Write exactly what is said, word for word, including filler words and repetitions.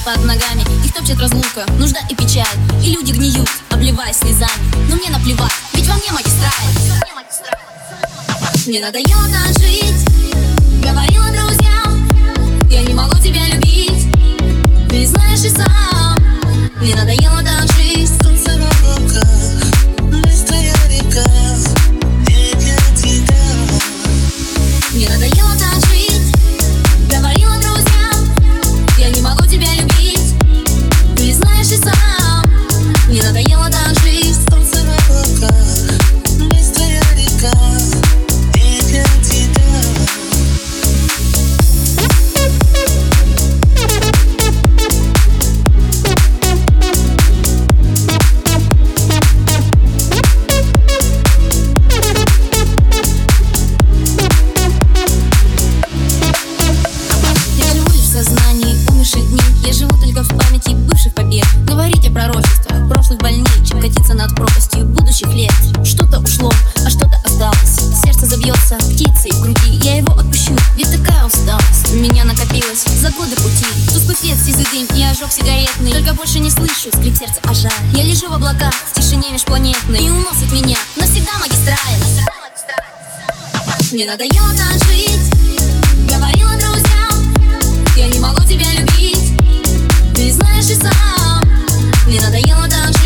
под ногами. Их топчет разлука, нужда и печаль. И люди гниют, обливаясь слезами. Но мне наплевать, ведь во мне магистраль. Мне надоело так жить. Говорила друзьям, я не могу тебя любить. Ты знаешь и сам. Мне надоело так жить. Солнце в облаках, быстрая река, не для тебя. Мне надоело так жить. Говорила друзьям, я не могу тебя любить. Ты знаешь и сам. Мне надоело так жить. Солнце в облаках, быстрая река, не для тебя. Я живу только в памяти бывших побед. Говорить о пророчествах прошлых больней, чем катиться над пропастью будущих лет. Что-то ушло, а что-то осталось. Сердце забьется птицей в груди. Я его отпущу, ведь такая усталость у меня накопилась за годы пути. Тусклый свет, сизый дым и ожог сигаретный. Только больше не слышу скрип сердца, а жаль. Я лежу в облаках, в тишине межпланетной, и уносит меня навсегда магистраль. Мне надоело так жить. Говорила друзьям, я не могу тебя любить. Ты знаешь и сам. Мне надоело так жить.